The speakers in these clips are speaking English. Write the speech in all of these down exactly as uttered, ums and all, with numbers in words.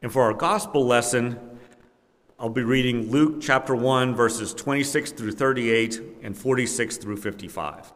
And for our gospel lesson, I'll be reading Luke chapter one, verses twenty-six through thirty-eight and forty-six through fifty-five.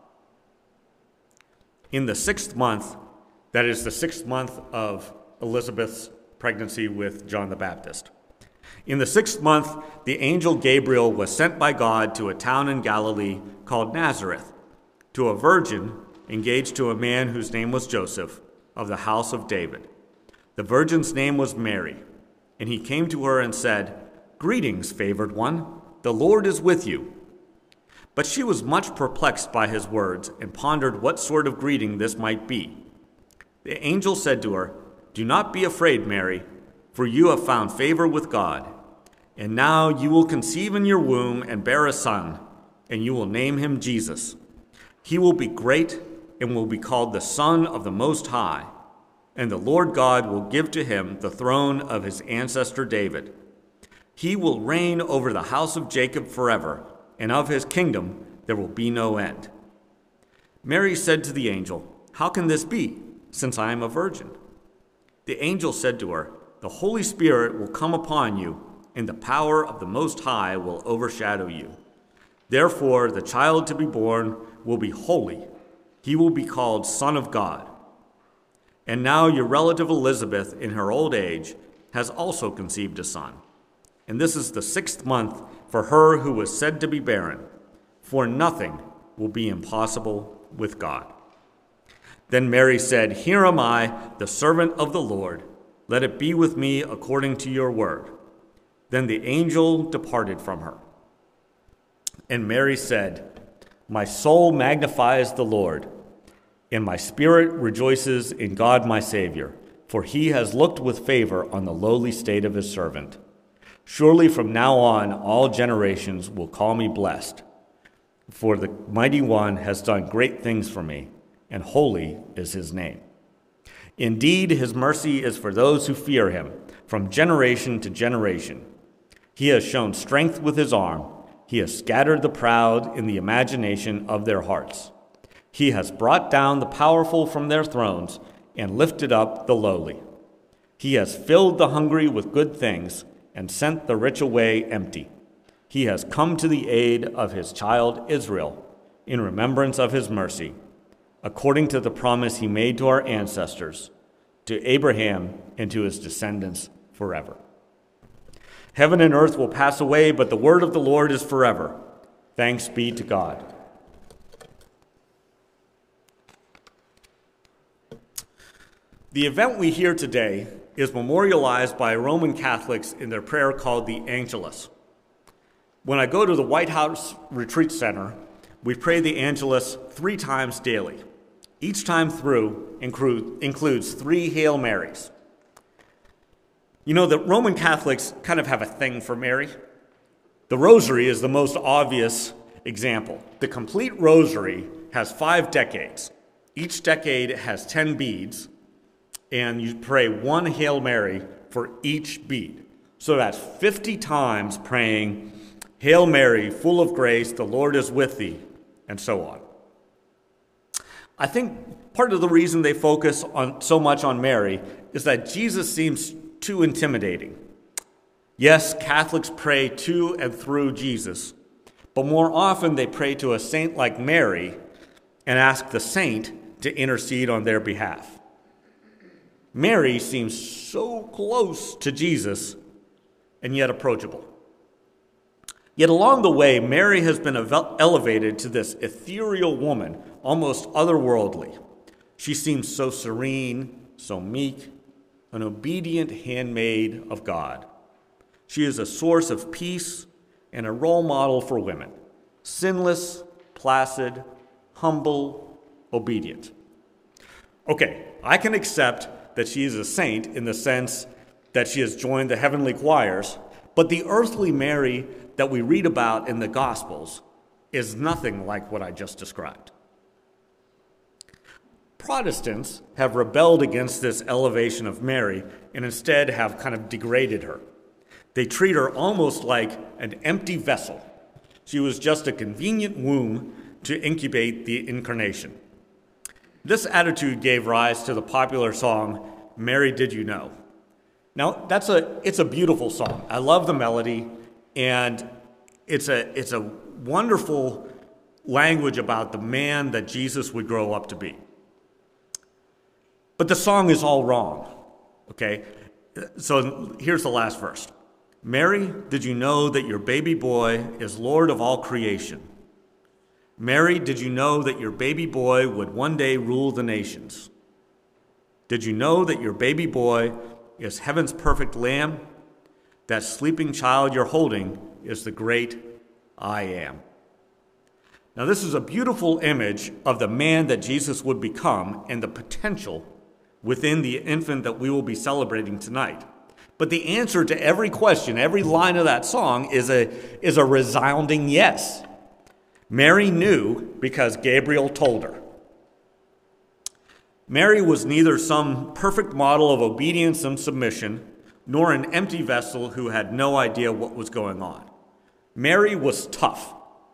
In the sixth month, that is the sixth month of Elizabeth's pregnancy with John the Baptist. In the sixth month, the angel Gabriel was sent by God to a town in Galilee called Nazareth, to a virgin engaged to a man whose name was Joseph, of the house of David. The virgin's name was Mary, and he came to her and said, "Greetings, favored one, the Lord is with you." But she was much perplexed by his words and pondered what sort of greeting this might be. The angel said to her, "Do not be afraid, Mary, for you have found favor with God. And now you will conceive in your womb and bear a son, and you will name him Jesus. He will be great and will be called the Son of the Most High. And the Lord God will give to him the throne of his ancestor David. He will reign over the house of Jacob forever, and of his kingdom there will be no end." Mary said to the angel, "How can this be, since I am a virgin?" The angel said to her, "The Holy Spirit will come upon you, and the power of the Most High will overshadow you. Therefore, the child to be born will be holy. He will be called Son of God. And now your relative Elizabeth, in her old age, has also conceived a son. And this is the sixth month for her who was said to be barren, for nothing will be impossible with God." Then Mary said, "Here am I, the servant of the Lord. Let it be with me according to your word." Then the angel departed from her. And Mary said, "My soul magnifies the Lord, and my spirit rejoices in God my Savior, for he has looked with favor on the lowly state of his servant. Surely from now on all generations will call me blessed, for the Mighty One has done great things for me, and holy is his name. Indeed, his mercy is for those who fear him, from generation to generation. He has shown strength with his arm. He has scattered the proud in the imagination of their hearts. He has brought down the powerful from their thrones and lifted up the lowly. He has filled the hungry with good things and sent the rich away empty. He has come to the aid of his child Israel in remembrance of his mercy, according to the promise he made to our ancestors, to Abraham and to his descendants forever. Heaven and earth will pass away, but the word of the Lord is forever. Thanks be to God." The event we hear today is memorialized by Roman Catholics in their prayer called the Angelus. When I go to the White House Retreat Center, we pray the Angelus three times daily. Each time through include, includes three Hail Marys. You know, the Roman Catholics kind of have a thing for Mary. The Rosary is the most obvious example. The complete Rosary has five decades. Each decade has ten beads, and you pray one Hail Mary for each bead. So that's fifty times praying, "Hail Mary, full of grace, the Lord is with thee," and so on. I think part of the reason they focus on so much on Mary is that Jesus seems too intimidating. Yes, Catholics pray to and through Jesus, but more often they pray to a saint like Mary and ask the saint to intercede on their behalf. Mary seems so close to Jesus and yet approachable. Yet along the way, Mary has been elevated to this ethereal woman, almost otherworldly. She seems so serene, so meek, an obedient handmaid of God. She is a source of peace and a role model for women, sinless, placid, humble, obedient. Okay, I can accept that she is a saint in the sense that she has joined the heavenly choirs, but the earthly Mary that we read about in the Gospels is nothing like what I just described. Protestants have rebelled against this elevation of Mary and instead have kind of degraded her. They treat her almost like an empty vessel. She was just a convenient womb to incubate the incarnation. This attitude gave rise to the popular song, "Mary, Did You Know?" Now, that's a it's a beautiful song. I love the melody, and it's a it's a wonderful language about the man that Jesus would grow up to be. But the song is all wrong, okay? So here's the last verse. Mary, did you know that your baby boy is Lord of all creation? Mary, did you know that your baby boy would one day rule the nations? Did you know that your baby boy is heaven's perfect lamb? That sleeping child you're holding is the great I am. Now, this is a beautiful image of the man that Jesus would become and the potential within the infant that we will be celebrating tonight. But the answer to every question, every line of that song is a, is a resounding yes. Mary knew because Gabriel told her. Mary was neither some perfect model of obedience and submission, nor an empty vessel who had no idea what was going on. Mary was tough.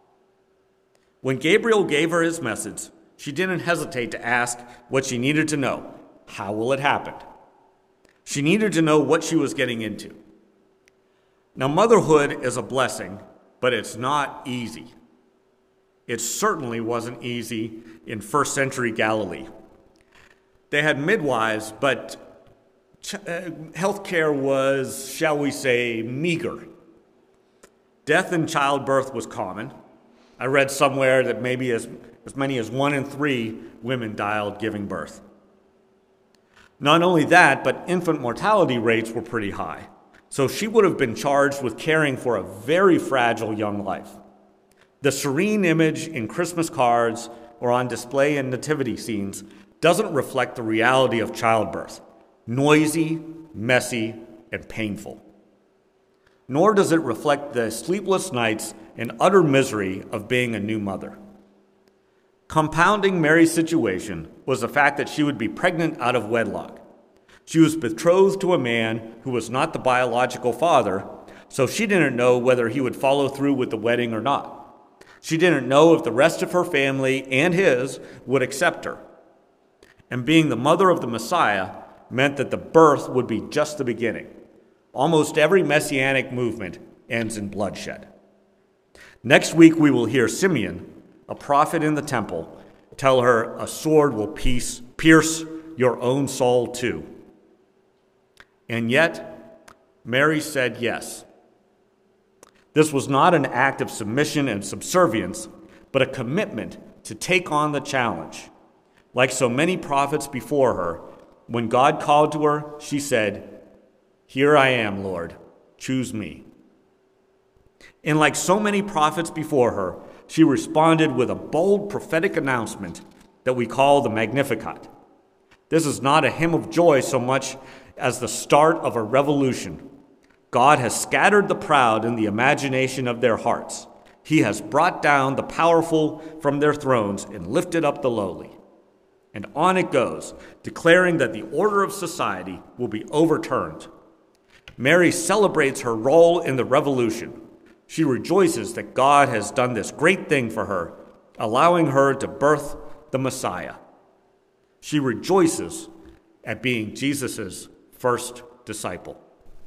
When Gabriel gave her his message, she didn't hesitate to ask what she needed to know. How will it happen? She needed to know what she was getting into. Now, motherhood is a blessing, but it's not easy. It certainly wasn't easy in first century Galilee. They had midwives, but ch- uh, healthcare was, shall we say, meager. Death in childbirth was common. I read somewhere that maybe as, as many as one in three women died giving birth. Not only that, but infant mortality rates were pretty high. So she would have been charged with caring for a very fragile young life. The serene image in Christmas cards or on display in nativity scenes doesn't reflect the reality of childbirth: noisy, messy, and painful. Nor does it reflect the sleepless nights and utter misery of being a new mother. Compounding Mary's situation was the fact that she would be pregnant out of wedlock. She was betrothed to a man who was not the biological father, so she didn't know whether he would follow through with the wedding or not. She didn't know if the rest of her family and his would accept her. And being the mother of the Messiah meant that the birth would be just the beginning. Almost every messianic movement ends in bloodshed. Next week, we will hear Simeon, a prophet in the temple, tell her a sword will pierce, pierce your own soul too. And yet, Mary said yes. This was not an act of submission and subservience, but a commitment to take on the challenge. Like so many prophets before her, when God called to her, she said, "Here I am, Lord, choose me." And like so many prophets before her, she responded with a bold prophetic announcement that we call the Magnificat. This is not a hymn of joy so much as the start of a revolution. God has scattered the proud in the imagination of their hearts. He has brought down the powerful from their thrones and lifted up the lowly. And on it goes, declaring that the order of society will be overturned. Mary celebrates her role in the revolution. She rejoices that God has done this great thing for her, allowing her to birth the Messiah. She rejoices at being Jesus' first disciple.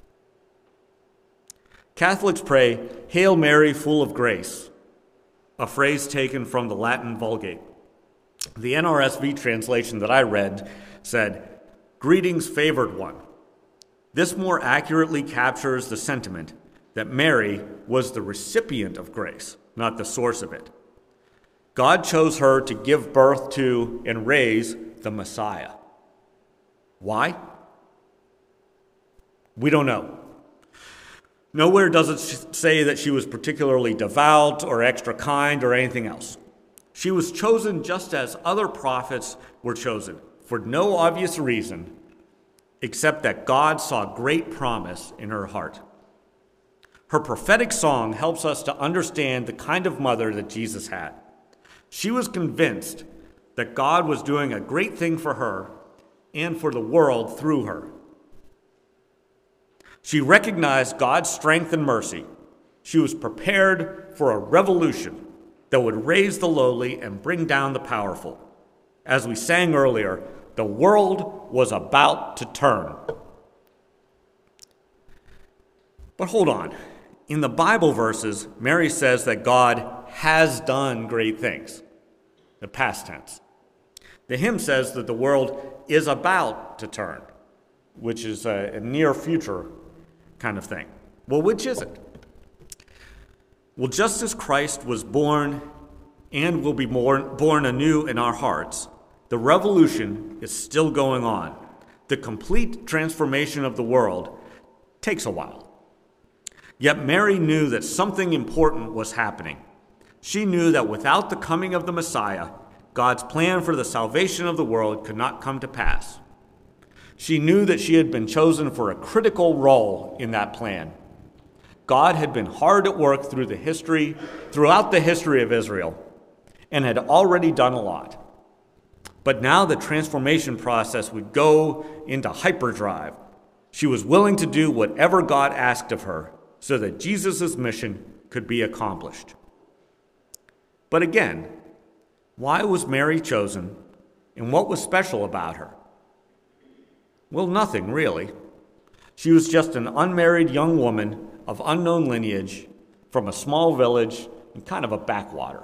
Catholics pray, "Hail Mary, full of grace," a phrase taken from the Latin Vulgate. The N R S V translation that I read said, "Greetings, favored one." This more accurately captures the sentiment that Mary was the recipient of grace, not the source of it. God chose her to give birth to and raise the Messiah. Why? We don't know. Nowhere does it say that she was particularly devout or extra kind or anything else. She was chosen just as other prophets were chosen, for no obvious reason except that God saw great promise in her heart. Her prophetic song helps us to understand the kind of mother that Jesus had. She was convinced that God was doing a great thing for her and for the world through her. She recognized God's strength and mercy. She was prepared for a revolution that would raise the lowly and bring down the powerful. As we sang earlier, the world was about to turn. But hold on. In the Bible verses, Mary says that God has done great things, the past tense. The hymn says that the world is about to turn, which is a, a near future kind of thing. Well, which is it? Well, just as Christ was born and will be born, born anew in our hearts, the revolution is still going on. The complete transformation of the world takes a while. Yet Mary knew that something important was happening. She knew that without the coming of the Messiah, God's plan for the salvation of the world could not come to pass. She knew that she had been chosen for a critical role in that plan. God had been hard at work through the history, throughout the history of Israel, and had already done a lot. But now the transformation process would go into hyperdrive. She was willing to do whatever God asked of her so that Jesus' mission could be accomplished. But again, why was Mary chosen, and what was special about her? Well, nothing really. She was just an unmarried young woman of unknown lineage from a small village in kind of a backwater.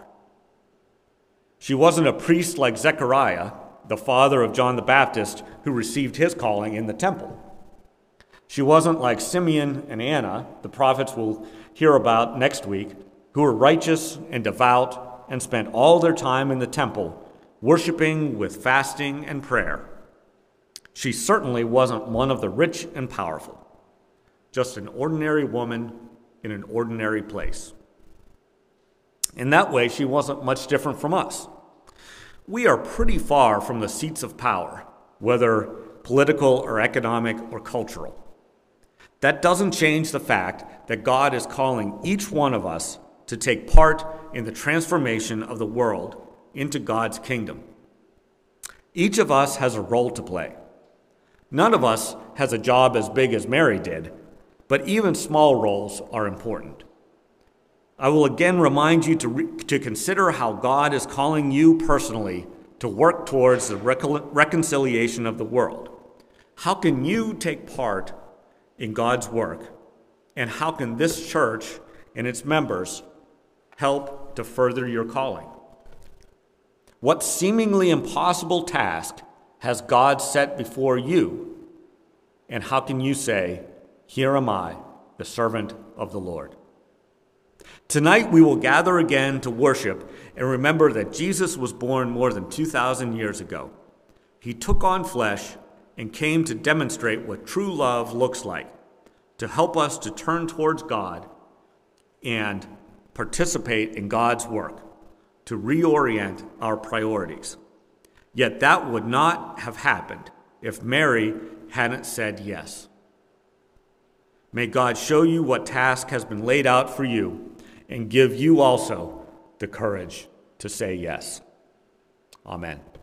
She wasn't a priest like Zechariah, the father of John the Baptist, who received his calling in the temple. She wasn't like Simeon and Anna, the prophets we'll hear about next week, who were righteous and devout and spent all their time in the temple, worshiping with fasting and prayer. She certainly wasn't one of the rich and powerful, just an ordinary woman in an ordinary place. In that way, she wasn't much different from us. We are pretty far from the seats of power, whether political or economic or cultural. That doesn't change the fact that God is calling each one of us to take part in the transformation of the world into God's kingdom. Each of us has a role to play. None of us has a job as big as Mary did, but even small roles are important. I will again remind you to, re- to consider how God is calling you personally to work towards the rec- reconciliation of the world. How can you take part in God's work? And how can this church and its members help to further your calling? What seemingly impossible task has God set before you? And how can you say, "Here am I, the servant of the Lord"? Tonight we will gather again to worship and remember that Jesus was born more than two thousand years ago. He took on flesh and came to demonstrate what true love looks like, to help us to turn towards God and participate in God's work, to reorient our priorities. Yet that would not have happened if Mary hadn't said yes. May God show you what task has been laid out for you and give you also the courage to say yes. Amen.